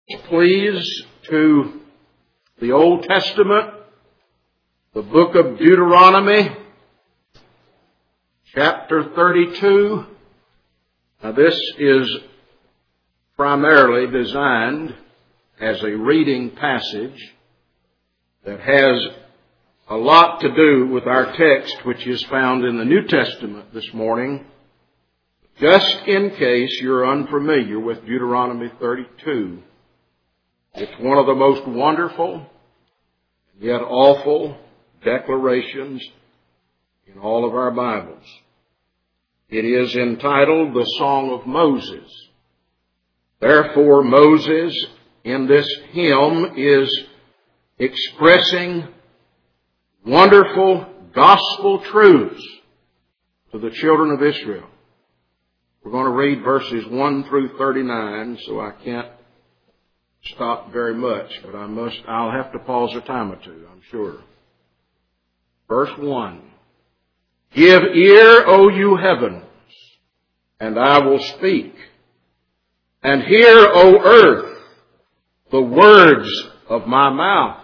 Please to the Old Testament, the book of Deuteronomy, chapter 32. Now this is primarily designed as a reading passage that has a lot to do with our text, which is found in the New Testament this morning. Just in case you're unfamiliar with Deuteronomy 32, it's one of the most wonderful yet awful declarations in all of our Bibles. It is entitled the Song of Moses. Therefore, Moses in this hymn is expressing wonderful gospel truths to the children of Israel. We're going to read verses 1 through 39, so I can't stop very much, but I'll have to pause a time or two, I'm sure. Verse 1. Give ear, O you heavens, and I will speak. And hear, O earth, the words of my mouth.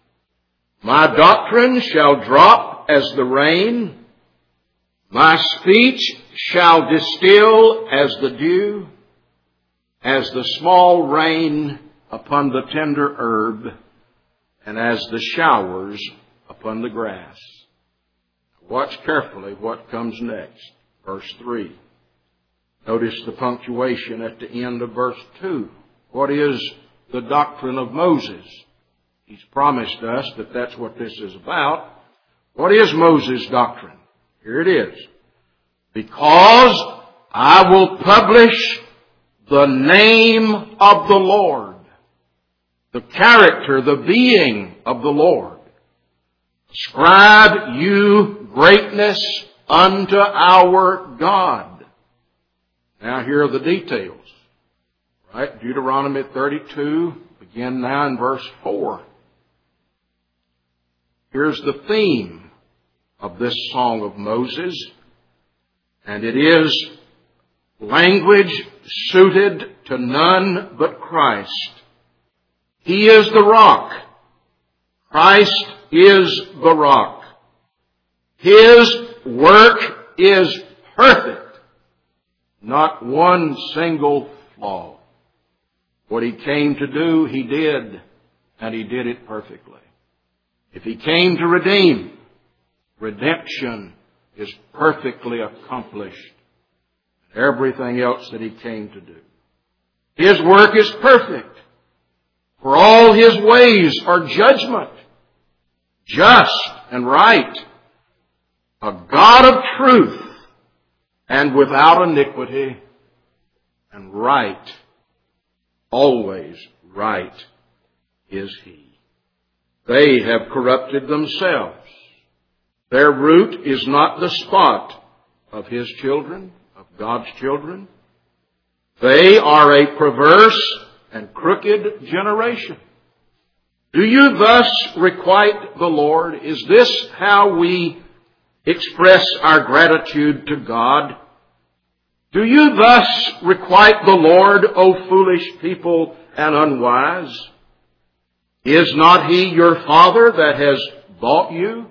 My doctrine shall drop as the rain. My speech shall distill as the dew, as the small rain upon the tender herb, and as the showers upon the grass. Watch carefully what comes next. Verse 3. Notice the punctuation at the end of verse 2. What is the doctrine of Moses? He's promised us that that's what this is about. What is Moses' doctrine? Here it is. Because I will publish the name of the Lord. The character, the being of the Lord. Ascribe you greatness unto our God. Now here are the details. Right? Deuteronomy 32, begin now in verse 4. Here's the theme of this song of Moses. And it is language suited to none but Christ. He is the rock. Christ is the rock. His work is perfect. Not one single flaw. What He came to do, He did, and He did it perfectly. If He came to redeem, redemption is perfectly accomplished. Everything else that He came to do. His work is perfect. For all His ways are judgment, just and right, a God of truth, and without iniquity, and right, always right is He. They have corrupted themselves. Their root is not the spot of His children, of God's children. They are a perverse and crooked generation. Do you thus requite the Lord? Is this how we express our gratitude to God? Do you thus requite the Lord, O foolish people and unwise? Is not He your Father that has bought you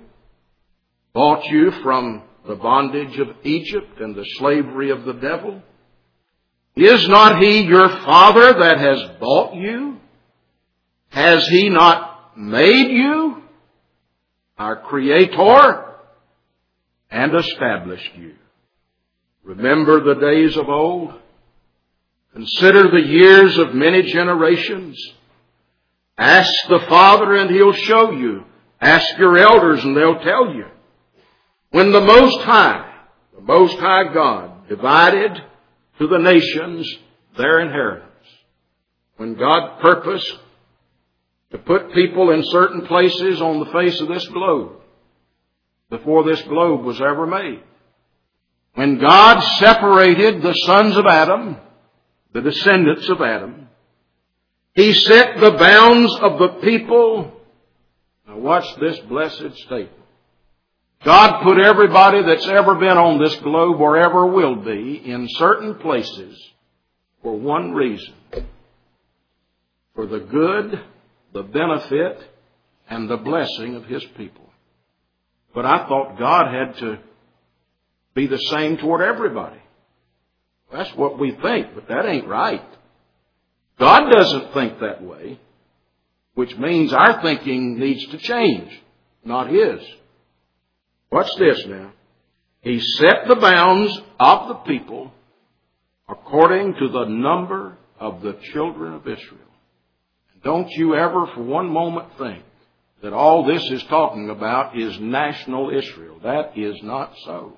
from the bondage of Egypt and the slavery of the devil? Is not He your Father that has bought you? Has He not made you, our Creator, and established you? Remember the days of old. Consider the years of many generations. Ask the Father and He'll show you. Ask your elders and they'll tell you. When the Most High God, divided to the nations their inheritance. When God purposed to put people in certain places on the face of this globe, before this globe was ever made. When God separated the sons of Adam, the descendants of Adam, He set the bounds of the people. Now watch this blessed statement. God put everybody that's ever been on this globe or ever will be in certain places for one reason. for the good, the benefit, and the blessing of His people. But I thought God had to be the same toward everybody. That's what we think, but that ain't right. God doesn't think that way, which means our thinking needs to change, not His. Watch this now. He set the bounds of the people according to the number of the children of Israel. Don't you ever for one moment think that all this is talking about is national Israel. That is not so.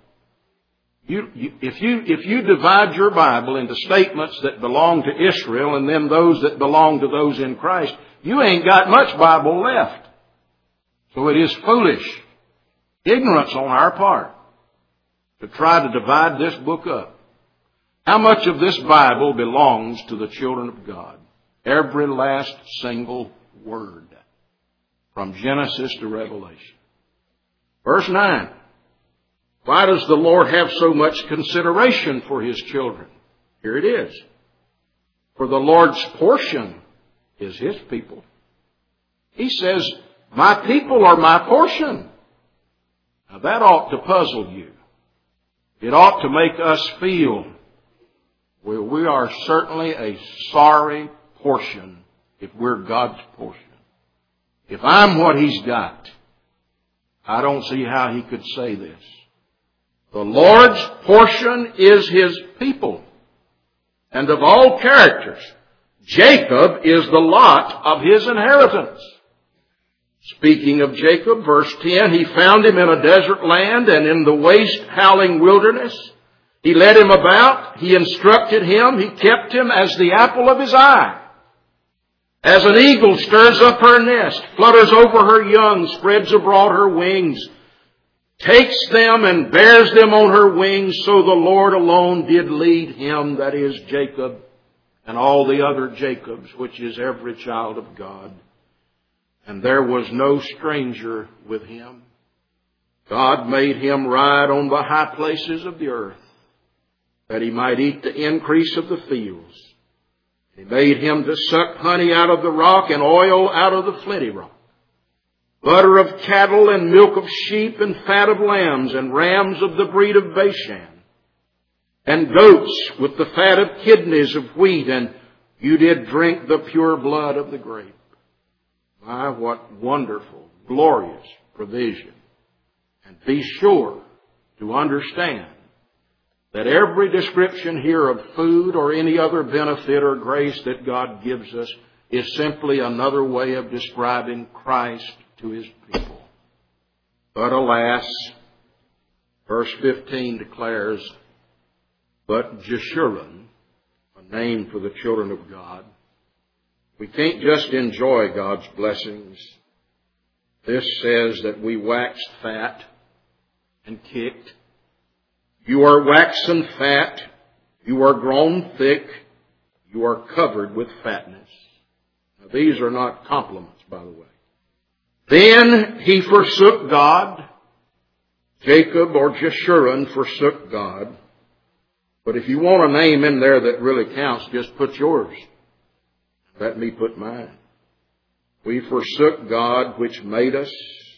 If you divide your Bible into statements that belong to Israel and then those that belong to those in Christ, you ain't got much Bible left. So it is foolish, ignorance on our part, to try to divide this book up. How much of this Bible belongs to the children of God? Every last single word, from Genesis to Revelation. Verse 9. Why does the Lord have so much consideration for His children? Here it is. For the Lord's portion is His people. He says, my people are my portion. Now that ought to puzzle you. It ought to make us feel, well, we are certainly a sorry portion if we're God's portion. If I'm what He's got, I don't see how He could say this. The Lord's portion is His people. And of all characters, Jacob is the lot of His inheritance. Speaking of Jacob, verse 10, He found him in a desert land and in the waste howling wilderness. He led him about. He instructed him. He kept him as the apple of His eye. As an eagle stirs up her nest, flutters over her young, spreads abroad her wings, takes them and bears them on her wings, so the Lord alone did lead him, that is Jacob, and all the other Jacobs, which is every child of God. And there was no stranger with him. God made him ride on the high places of the earth, that he might eat the increase of the fields. He made him to suck honey out of the rock and oil out of the flinty rock, butter of cattle and milk of sheep and fat of lambs and rams of the breed of Bashan, and goats with the fat of kidneys of wheat, and you did drink the pure blood of the grape. My, what wonderful, glorious provision. And be sure to understand that every description here of food or any other benefit or grace that God gives us is simply another way of describing Christ to His people. But alas, verse 15 declares, but Jeshurun, a name for the children of God. We can't just enjoy God's blessings. This says that we waxed fat and kicked. You are waxen fat. You are grown thick. You are covered with fatness. Now, these are not compliments, by the way. Then he forsook God. Jacob or Jeshurun forsook God. But if you want a name in there that really counts, just put yours. Let me put mine. We forsook God which made us,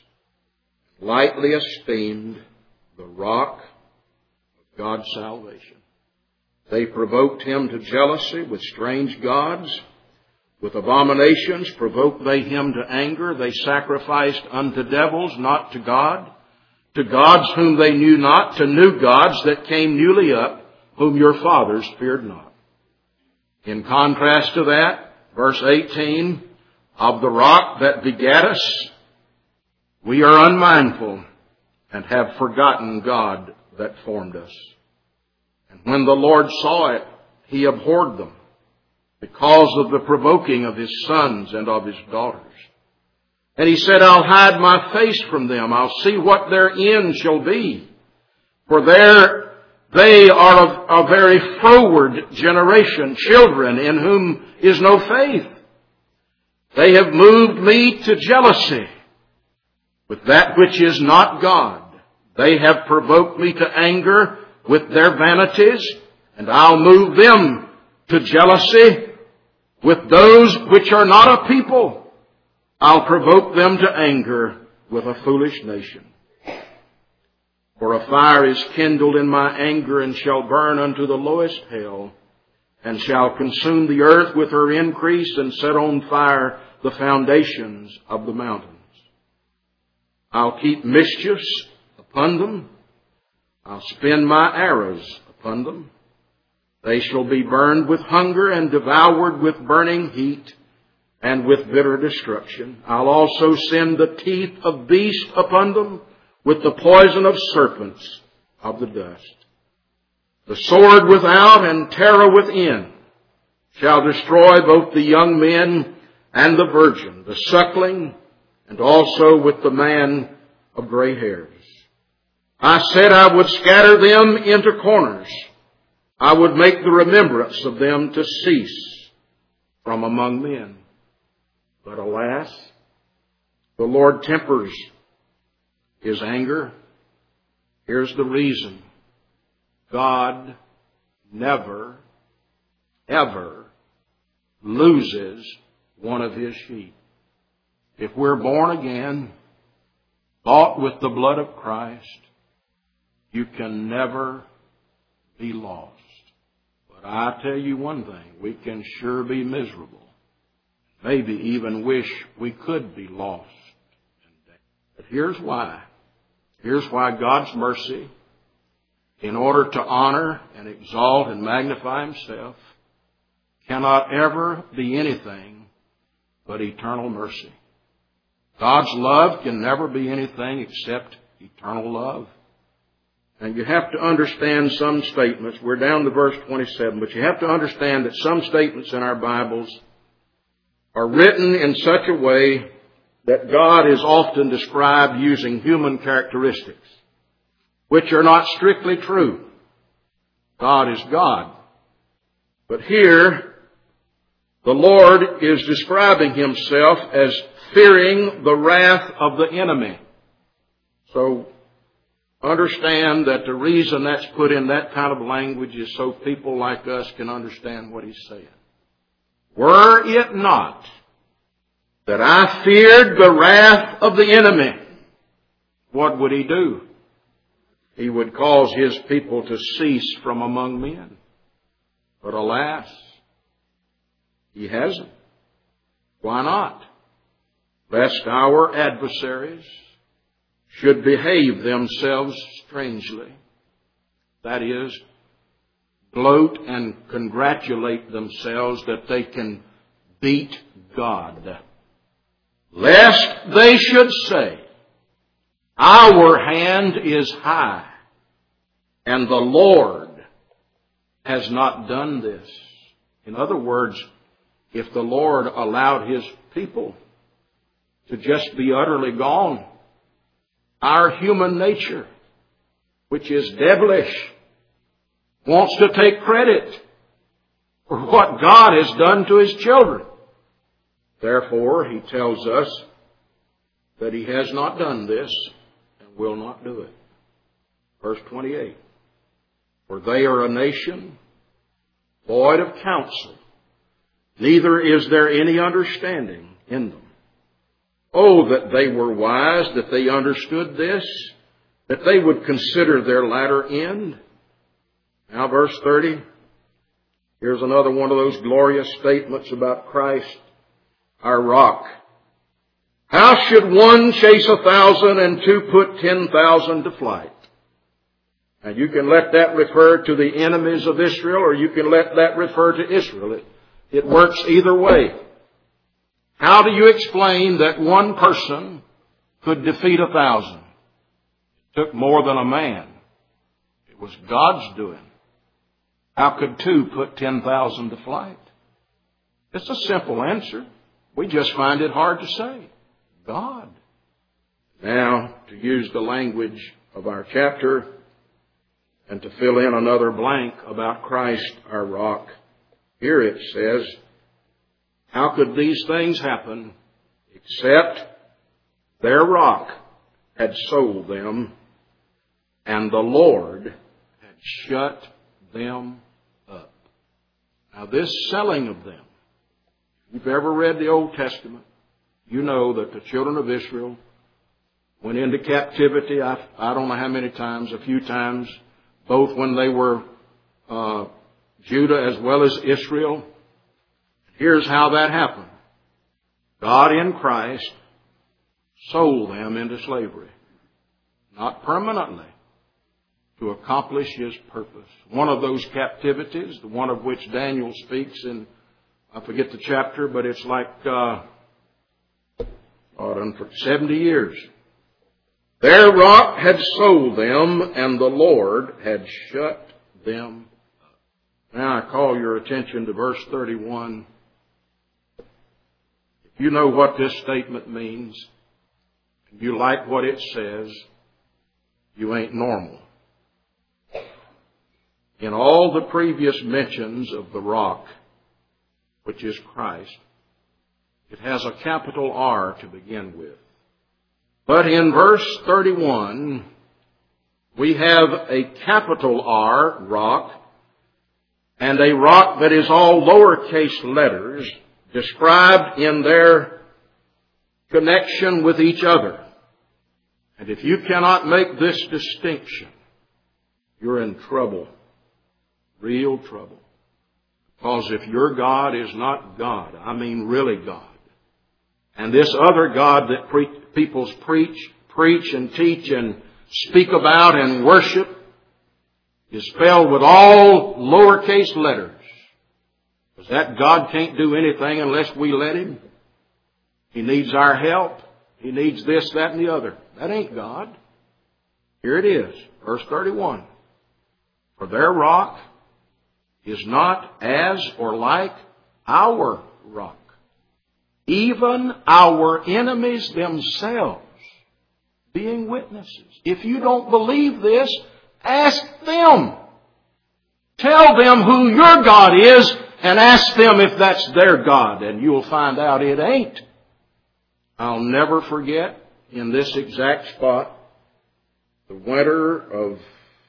lightly esteemed the rock of God's salvation. They provoked him to jealousy with strange gods. With abominations provoked they him to anger. They sacrificed unto devils, not to God. To gods whom they knew not, to new gods that came newly up, whom your fathers feared not. In contrast to that, verse 18, of the rock that begat us, we are unmindful and have forgotten God that formed us. And when the Lord saw it, He abhorred them because of the provoking of His sons and of His daughters. And He said, I'll hide my face from them. I'll see what their end shall be. For they are a very froward generation, children in whom is no faith. They have moved me to jealousy with that which is not God. They have provoked me to anger with their vanities, and I'll move them to jealousy With those which are not a people, I'll provoke them to anger with a foolish nation. For a fire is kindled in my anger, and shall burn unto the lowest hell, and shall consume the earth with her increase, and set on fire the foundations of the mountains. I'll keep mischiefs upon them. I'll spin my arrows upon them. They shall be burned with hunger, and devoured with burning heat, and with bitter destruction. I'll also send the teeth of beasts upon them, with the poison of serpents of the dust. The sword without and terror within shall destroy both the young men and the virgin, the suckling, and also with the man of gray hairs. I said I would scatter them into corners. I would make the remembrance of them to cease from among men. But alas, the Lord tempers His anger. Here's the reason. God never, ever loses one of His sheep. If we're born again, bought with the blood of Christ, you can never be lost. But I tell you one thing, we can sure be miserable. Maybe even wish we could be lost. But here's why. Here's why God's mercy, in order to honor and exalt and magnify Himself, cannot ever be anything but eternal mercy. God's love can never be anything except eternal love. And you have to understand some statements. We're down to verse 27, but you have to understand that some statements in our Bibles are written in such a way that God is often described using human characteristics, which are not strictly true. God is God. But here, the Lord is describing Himself as fearing the wrath of the enemy. So, understand that the reason that's put in that kind of language is so people like us can understand what He's saying. Were it not that I feared the wrath of the enemy, what would He do? He would cause His people to cease from among men. But alas, He hasn't. Why not? Lest our adversaries should behave themselves strangely. That is, gloat and congratulate themselves that they can beat God. Lest they should say, our hand is high, and the Lord has not done this. In other words, if the Lord allowed His people to just be utterly gone, our human nature, which is devilish, wants to take credit for what God has done to His children. Therefore, He tells us that He has not done this and will not do it. Verse 28. For they are a nation void of counsel, neither is there any understanding in them. Oh, that they were wise, that they understood this, that they would consider their latter end. Now verse 30. Here's another one of those glorious statements about Christ, our rock. How should one chase 1,000 and two put 10,000 to flight? And you can let that refer to the enemies of Israel, or you can let that refer to Israel. It works either way. How do you explain that one person could defeat 1,000? It took more than a man. It was God's doing. How could two put 10,000 to flight? It's a simple answer. We just find it hard to say. God. Now, to use the language of our chapter and to fill in another blank about Christ, our rock, here it says, how could these things happen except their rock had sold them and the Lord had shut them up? Now this selling of them If you've ever read the Old Testament, you know that the children of Israel went into captivity, I don't know how many times, a few times, both when they were Judah as well as Israel. Here's how that happened. God in Christ sold them into slavery. Not permanently, to accomplish His purpose. One of those captivities, the one of which Daniel speaks in, I forget the chapter, but it's like 70 years. Their rock had sold them, and the Lord had shut them up. Now I call your attention to verse 31. If you know what this statement means, and you like what it says, you ain't normal. In all the previous mentions of the rock, which is Christ, it has a capital R to begin with. But in verse 31, we have a capital R, rock, and a rock that is all lowercase letters, described in their connection with each other. And if you cannot make this distinction, you're in trouble. Real trouble. Because if your God is not God, I mean really God, and this other God that people preach and teach and speak about and worship is spelled with all lowercase letters, because that God can't do anything unless we let Him. He needs our help. He needs this, that, and the other. That ain't God. Here it is, verse 31. For their rock is not as or like our rock. Even our enemies themselves being witnesses. If you don't believe this, ask them. Tell them who your God is and ask them if that's their God, and you'll find out it ain't. I'll never forget, in this exact spot, the winter of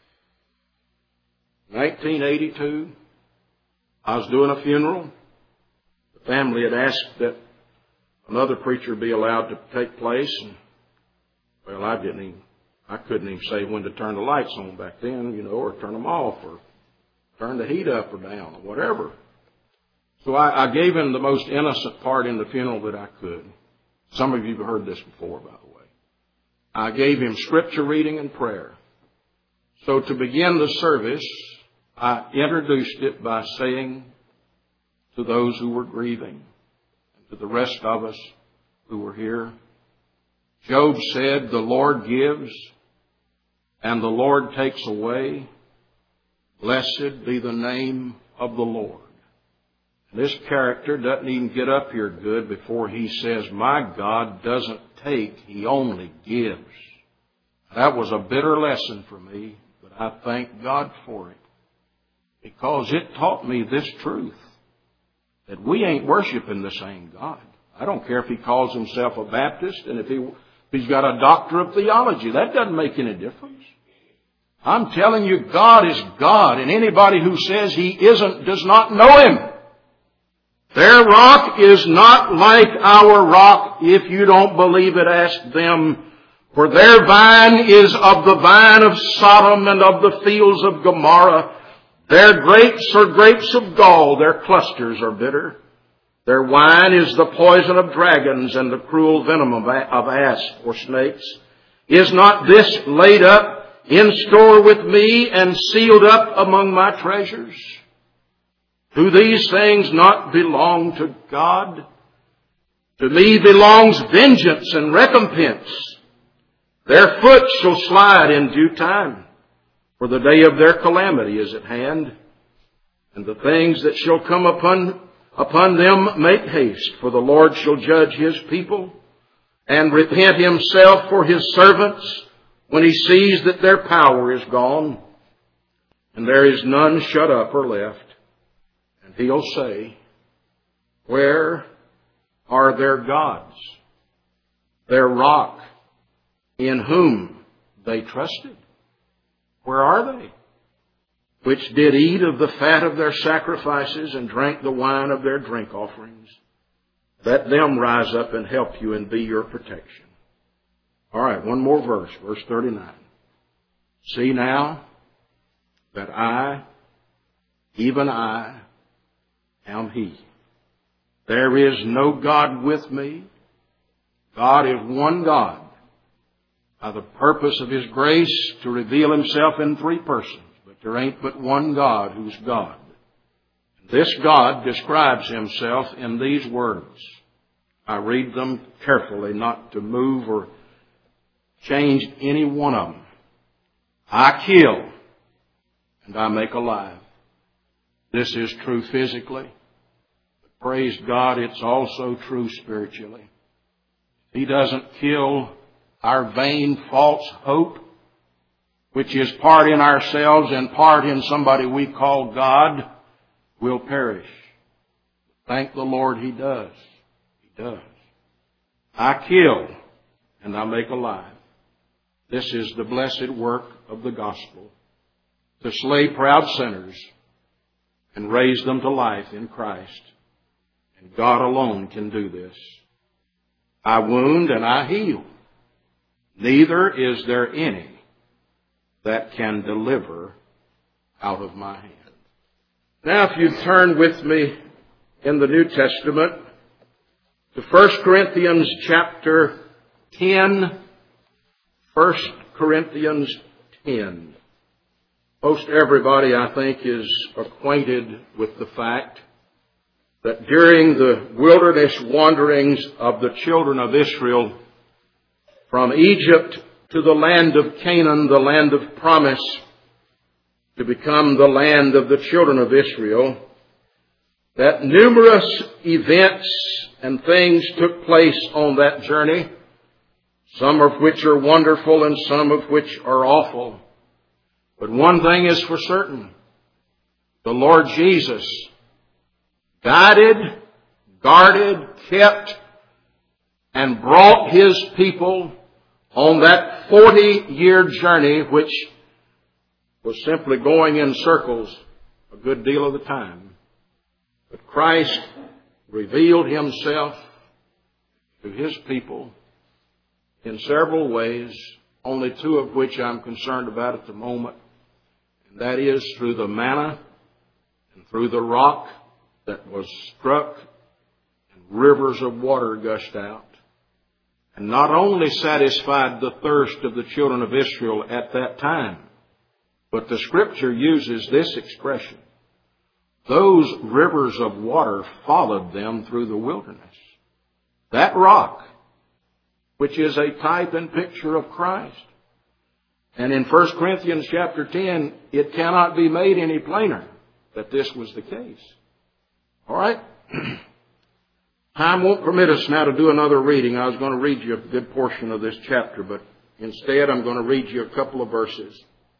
1982, I was doing a funeral. The family had asked that another preacher be allowed to take place. And, well, I couldn't even say when to turn the lights on back then, or turn them off, or turn the heat up or down, or whatever. So I gave him the most innocent part in the funeral that I could. Some of you have heard this before, by the way. I gave him scripture reading and prayer. So to begin the service, I introduced it by saying to those who were grieving, and to the rest of us who were here, Job said, the Lord gives and the Lord takes away. Blessed be the name of the Lord. This character doesn't even get up here good before he says, my God doesn't take, He only gives. That was a bitter lesson for me, but I thank God for it, because it taught me this truth, that we ain't worshiping the same God. I don't care if he calls himself a Baptist and if he's got a doctor of theology. That doesn't make any difference. I'm telling you, God is God, and anybody who says He isn't does not know Him. Their rock is not like our rock. If you don't believe it, ask them. For their vine is of the vine of Sodom and of the fields of Gomorrah. Their grapes are grapes of gall. Their clusters are bitter. Their wine is the poison of dragons and the cruel venom of asps or snakes. Is not this laid up in store with me and sealed up among my treasures? Do these things not belong to God? To me belongs vengeance and recompense. Their foot shall slide in due time, for the day of their calamity is at hand. And the things that shall come upon them make haste, for the Lord shall judge His people and repent Himself for His servants when He sees that their power is gone and there is none shut up or left. And He'll say, where are their gods, their rock, in whom they trusted? Where are they? Which did eat of the fat of their sacrifices and drank the wine of their drink offerings. let them rise up and help you and be your protection. All right, one more verse, verse 39. See now that I, even I, am He. There is no God with me. God is one God, by the purpose of His grace to reveal Himself in three persons. But there ain't but one God who's God. This God describes Himself in these words. I read them carefully, not to move or change any one of them. I kill and I make alive. This is true physically. But praise God, it's also true spiritually. He doesn't kill our vain, false hope, which is part in ourselves and part in somebody we call God, will perish. Thank the Lord He does. He does. I kill and I make alive. This is the blessed work of the gospel, to slay proud sinners and raise them to life in Christ. And God alone can do this. I wound and I heal. Neither is there any that can deliver out of my hand. Now, if you turn with me in the New Testament to 1 Corinthians chapter 10, 1 Corinthians 10. Most everybody, I think, is acquainted with the fact that during the wilderness wanderings of the children of Israel from Egypt to the land of Canaan, the land of promise, to become the land of the children of Israel, that numerous events and things took place on that journey, some of which are wonderful and some of which are awful. But one thing is for certain. The Lord Jesus guided, guarded, kept, and brought His people on that 40-year journey, which was simply going in circles a good deal of the time. But Christ revealed Himself to His people in several ways, only two of which I'm concerned about at the moment. And that is through the manna and through the rock that was struck and rivers of water gushed out. And not only satisfied the thirst of the children of Israel at that time, but the Scripture uses this expression. Those rivers of water followed them through the wilderness. That rock, which is a type and picture of Christ. And in 1 Corinthians chapter 10, it cannot be made any plainer that this was the case. All right? Time won't permit us now to do another reading. I was going to read you a good portion of this chapter, but instead I'm going to read you a couple of verses.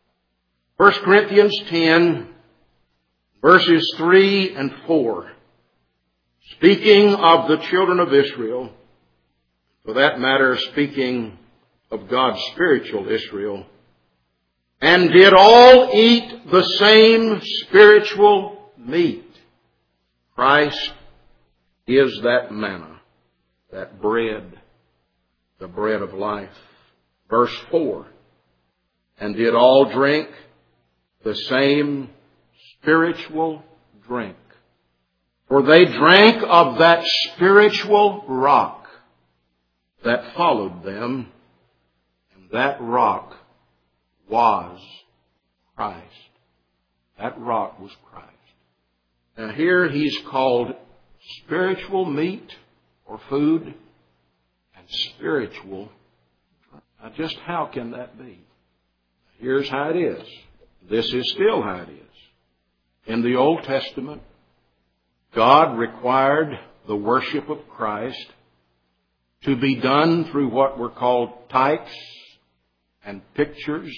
1 Corinthians 10, verses 3 and 4. Speaking of the children of Israel, for that matter, speaking of God's spiritual Israel, and did all eat the same spiritual meat. Christ is that manna, that bread, the bread of life. Verse 4, and did all drink the same spiritual drink. For they drank of that spiritual rock that followed them, and that rock was Christ. That rock was Christ. Now here He's called spiritual meat or food and spiritual drink. Now just how can that be? Here's how it is. This is still how it is. In the Old Testament, God required the worship of Christ to be done through what were called types and pictures.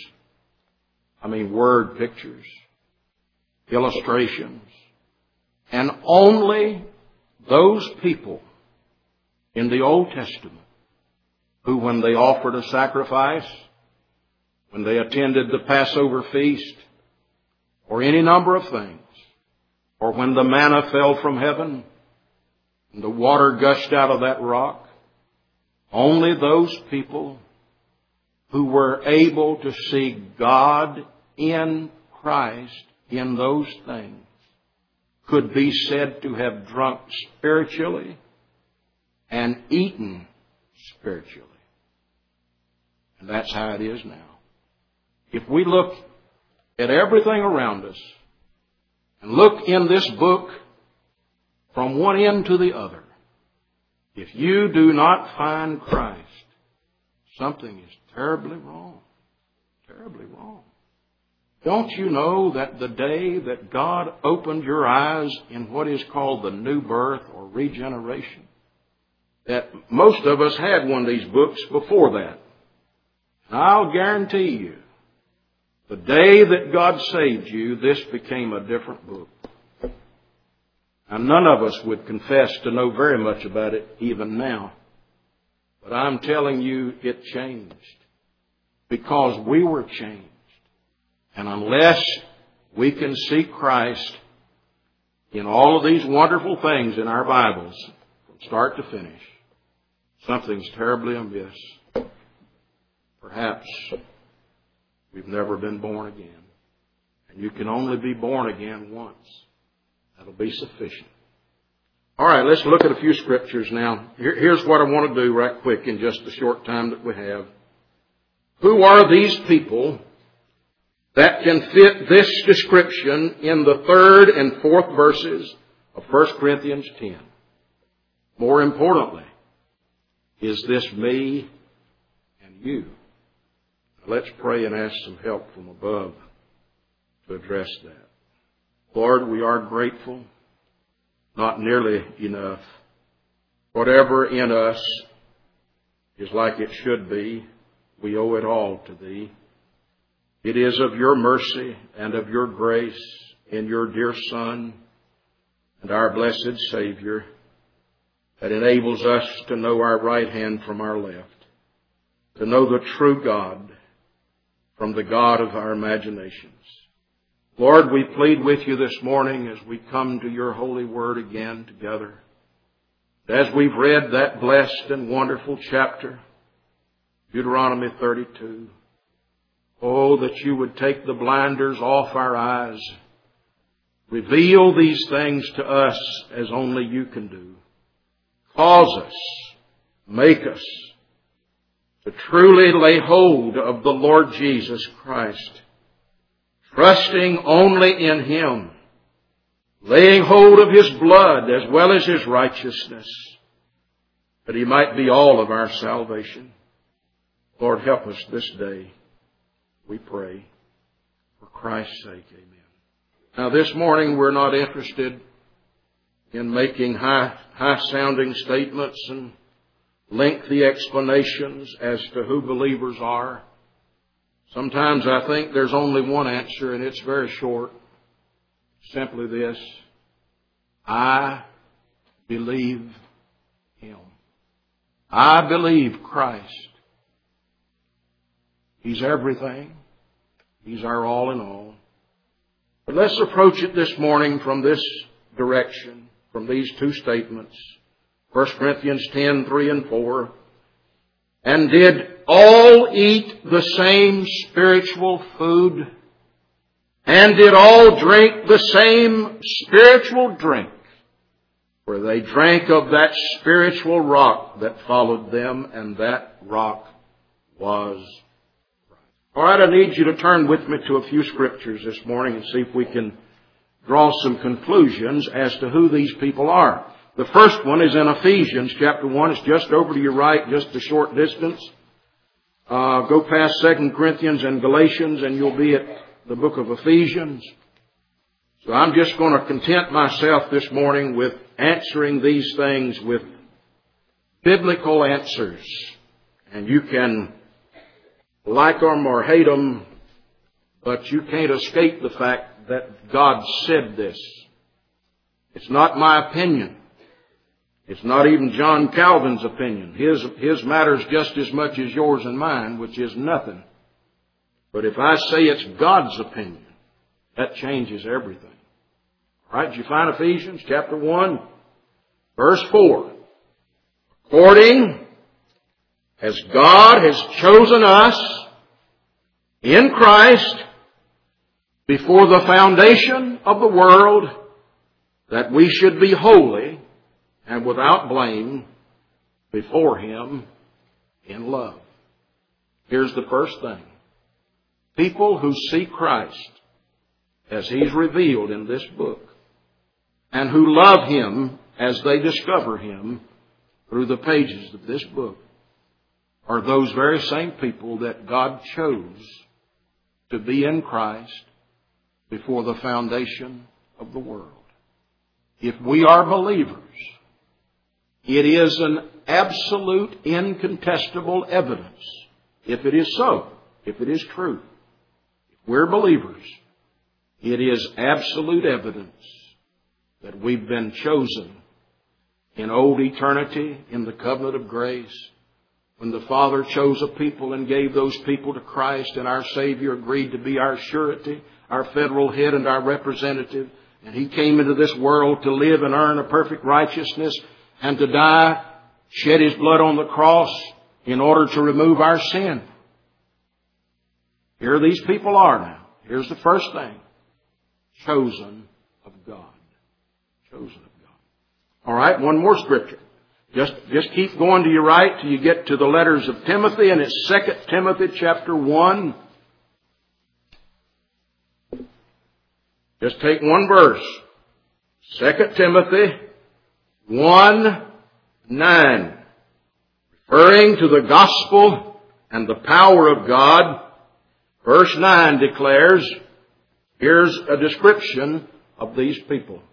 Word pictures, illustrations. And only those people in the Old Testament who, when they offered a sacrifice, when they attended the Passover feast, or any number of things, or when the manna fell from heaven, and the water gushed out of that rock, only those people who were able to see God in Christ in those things could be said to have drunk spiritually and eaten spiritually. And that's how it is now. If we look at everything around us and look in this book from one end to the other, if you do not find Christ, something is terribly wrong. Terribly wrong. Don't you know that the day that God opened your eyes in what is called the new birth or regeneration, that most of us had one of these books before that? And I'll guarantee you, the day that God saved you, this became a different book. And none of us would confess to know very much about it even now. But I'm telling you, it changed. Because we were changed. And unless we can see Christ in all of these wonderful things in our Bibles, from start to finish, something's terribly amiss. Perhaps we've never been born again. And you can only be born again once. That'll be sufficient. All right, let's look at a few scriptures now. Here's what I want to do right quick in just the short time that we have. Who are these people that can fit this description in the 3rd and 4th verses of 1 Corinthians 10? More importantly, is this me and you? Let's pray and ask some help from above to address that. Lord, we are grateful. Not nearly enough. Whatever in us is like it should be, we owe it all to Thee. It is of Your mercy and of Your grace in Your dear Son and our blessed Savior that enables us to know our right hand from our left, to know the true God from the God of our imaginations. Lord, we plead with You this morning as we come to Your holy word again together. As we've read that blessed and wonderful chapter, Deuteronomy 32, oh, that You would take the blinders off our eyes, reveal these things to us as only You can do. Cause us, make us to truly lay hold of the Lord Jesus Christ, trusting only in Him, laying hold of His blood as well as His righteousness, that He might be all of our salvation. Lord, help us this day, we pray, for Christ's sake, amen. Now this morning we're not interested in making high-sounding statements and lengthy explanations as to who believers are. Sometimes I think there's only one answer, and it's very short. Simply this: I believe Him. I believe Christ. He's everything. He's our all in all. But let's approach it this morning from this direction, from these two statements. 1 Corinthians 10, 3 and 4. And did all eat the same spiritual food? And did all drink the same spiritual drink? For they drank of that spiritual rock that followed them, and that rock was Christ. All right, I need you to turn with me to a few scriptures this morning and see if we can draw some conclusions as to who these people are. The first one is in Ephesians chapter 1. It's just over to your right, just a short distance. Go past 2 Corinthians and Galatians, and you'll be at the book of Ephesians. So I'm just going to content myself this morning with answering these things with biblical answers. And you can like them or hate them, but you can't escape the fact that God said this. It's not my opinion. It's not even John Calvin's opinion. His matters just as much as yours and mine, which is nothing. But if I say it's God's opinion, that changes everything. All right, did you find Ephesians chapter 1? Verse 4. According as God has chosen us in Christ before the foundation of the world, that we should be holy and without blame before Him in love. Here's the first thing. People who see Christ as He's revealed in this book, and who love Him as they discover Him through the pages of this book, are those very same people that God chose to be in Christ before the foundation of the world. If we are believers, it is an absolute, incontestable evidence. If it is so, if it is true, if we're believers, it is absolute evidence that we've been chosen in old eternity, in the covenant of grace, when the Father chose a people and gave those people to Christ, and our Savior agreed to be our surety, our federal head and our representative, and He came into this world to live and earn a perfect righteousness and to die, shed His blood on the cross in order to remove our sin. Here these people are now. Here's the first thing. Chosen of God. Chosen of God. All right, one more scripture. Just keep going to your right till you get to the letters of Timothy, and it's 2 Timothy chapter 1. Just take one verse. 2 Timothy 1:9. Referring to the gospel and the power of God, verse 9 declares, here's a description of these people.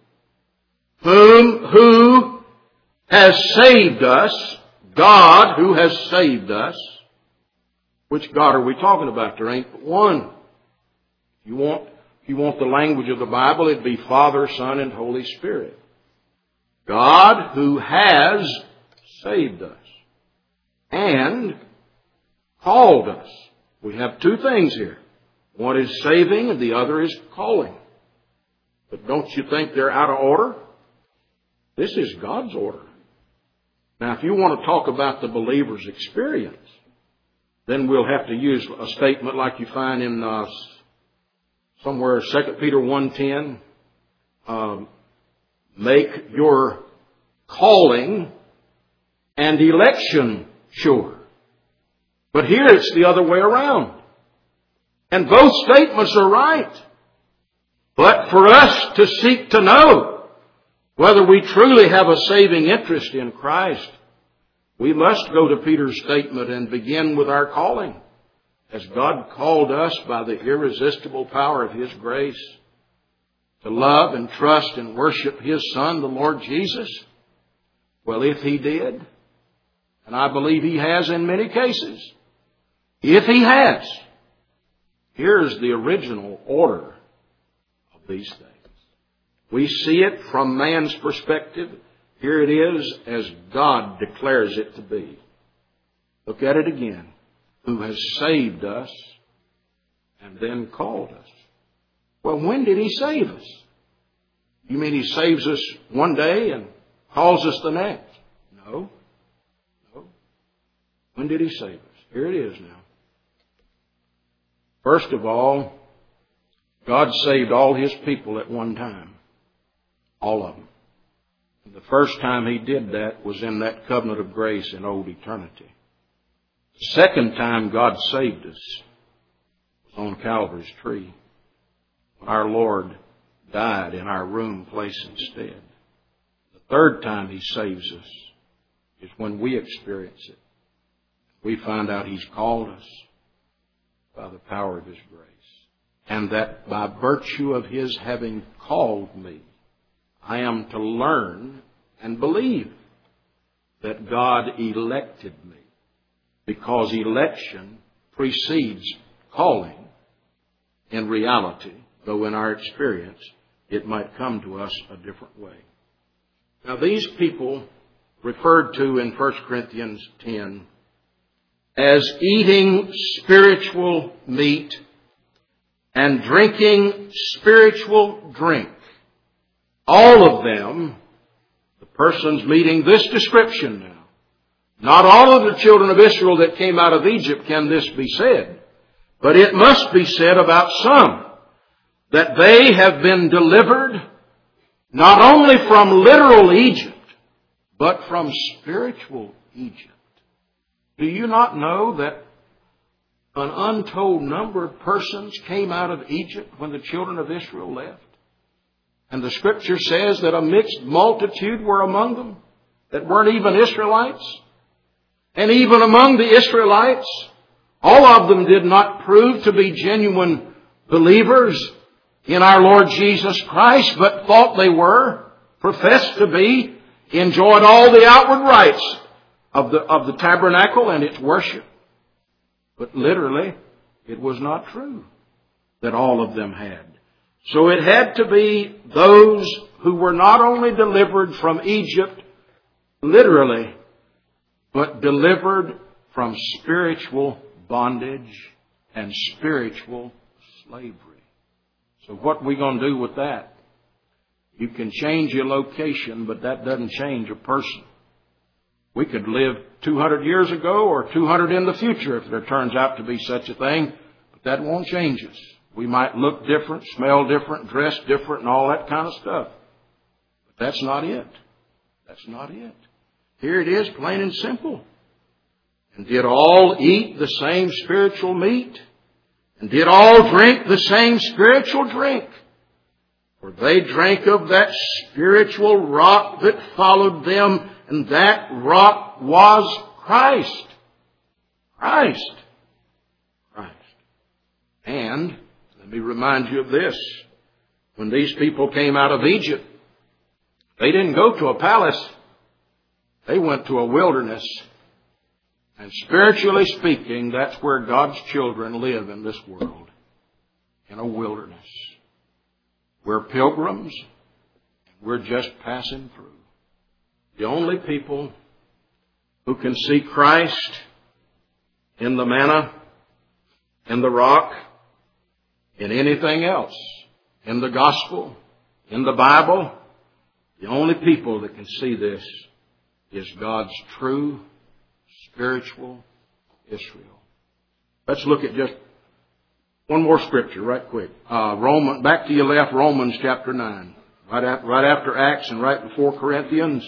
Who has saved us, God who has saved us. Which God are we talking about? There ain't but one. If you want the language of the Bible, it'd be Father, Son, and Holy Spirit. God who has saved us and called us. We have two things here. One is saving and the other is calling. But don't you think they're out of order? This is God's order. Now, if you want to talk about the believer's experience, then we'll have to use a statement like you find in somewhere 2 Peter 1:10. Make your calling and election sure. But here it's the other way around. And both statements are right. But for us to seek to know whether we truly have a saving interest in Christ, we must go to Peter's statement and begin with our calling. As God called us by the irresistible power of His grace to love and trust and worship His Son, the Lord Jesus. Well, if He did, and I believe He has in many cases, if He has, here's the original order of these things. We see it from man's perspective. Here it is as God declares it to be. Look at it again. Who has saved us and then called us. Well, when did He save us? You mean He saves us one day and calls us the next? No. When did He save us? Here it is now. First of all, God saved all His people at one time. All of them. And the first time He did that was in that covenant of grace in old eternity. The second time God saved us was on Calvary's tree. Our Lord died in our room place instead. The third time He saves us is when we experience it. We find out He's called us by the power of His grace. And that by virtue of His having called me, I am to learn and believe that God elected me. Because election precedes calling in reality, though in our experience it might come to us a different way. Now these people referred to in 1 Corinthians 10 as eating spiritual meat and drinking spiritual drink. All of them, the persons meeting this description now. Not all of the children of Israel that came out of Egypt can this be said, but it must be said about some, that they have been delivered not only from literal Egypt, but from spiritual Egypt. Do you not know that an untold number of persons came out of Egypt when the children of Israel left? And the Scripture says that a mixed multitude were among them that weren't even Israelites. And even among the Israelites, all of them did not prove to be genuine believers in our Lord Jesus Christ, but thought they were, professed to be, enjoyed all the outward rites of the tabernacle and its worship. But literally, it was not true that all of them had. So it had to be those who were not only delivered from Egypt literally, but delivered from spiritual bondage and spiritual slavery. So what are we going to do with that? You can change your location, but that doesn't change a person. We could live 200 years ago or 200 in the future if there turns out to be such a thing, but that won't change us. We might look different, smell different, dress different, and all that kind of stuff. But that's not it. That's not it. Here it is, plain and simple. And did all eat the same spiritual meat? And did all drink the same spiritual drink? For they drank of that spiritual rock that followed them, and that rock was Christ. Christ. Christ. And let me remind you of this. When these people came out of Egypt, they didn't go to a palace. They went to a wilderness. And spiritually speaking, that's where God's children live in this world. In a wilderness. We're pilgrims. And we're just passing through. The only people who can see Christ in the manna, in the rock, in anything else, in the gospel, in the Bible, the only people that can see this is God's true spiritual Israel. Let's look at just one more scripture right quick. Back to your left, Romans chapter 9. Right after Acts and right before Corinthians.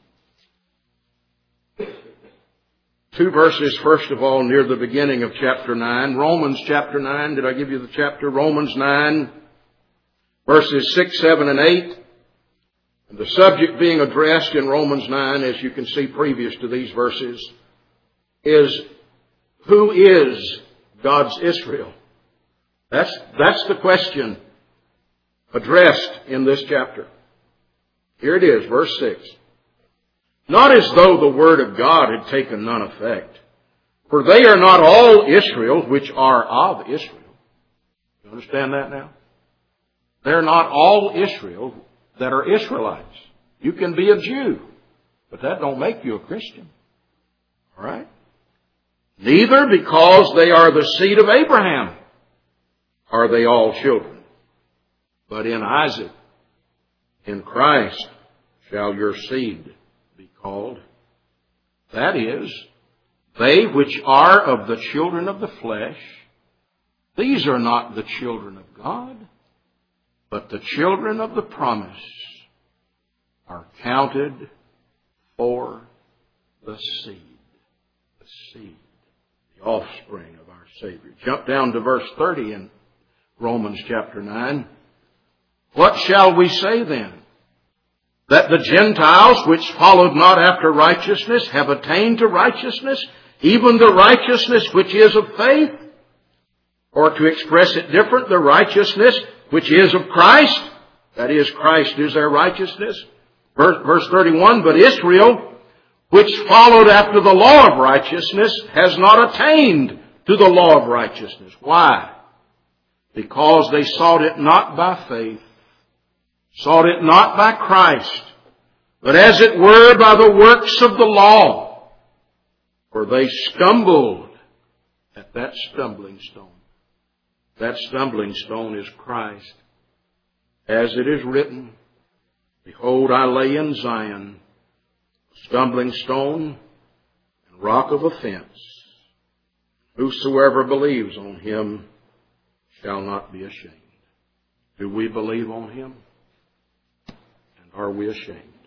2 verses, first of all, near the beginning of chapter 9. Romans chapter 9. Did I give you the chapter? Romans 9, verses 6, 7, and 8. And the subject being addressed in Romans 9, as you can see previous to these verses, is who is God's Israel? That's the question addressed in this chapter. Here it is, verse 6. Not as though the word of God had taken none effect. For they are not all Israel which are of Israel. You understand that now? They're not all Israel that are Israelites. You can be a Jew, but that don't make you a Christian. All right? Neither because they are the seed of Abraham are they all children. But in Isaac, in Christ, shall your seed be called. That is, they which are of the children of the flesh, these are not the children of God, but the children of the promise are counted for the seed. The seed. The offspring of our Savior. Jump down to verse 30 in Romans chapter 9. What shall we say then? That the Gentiles which followed not after righteousness have attained to righteousness, even the righteousness which is of faith? Or to express it different, the righteousness which is of Christ? That is, Christ is their righteousness. Verse 31, but Israel, which followed after the law of righteousness, has not attained to the law of righteousness. Why? Because they sought it not by faith, sought it not by Christ, but as it were by the works of the law. For they stumbled at that stumbling stone. That stumbling stone is Christ. As it is written, behold, I lay in Zion stumbling stone and rock of offense. Whosoever believes on him shall not be ashamed. Do we believe on him? And are we ashamed?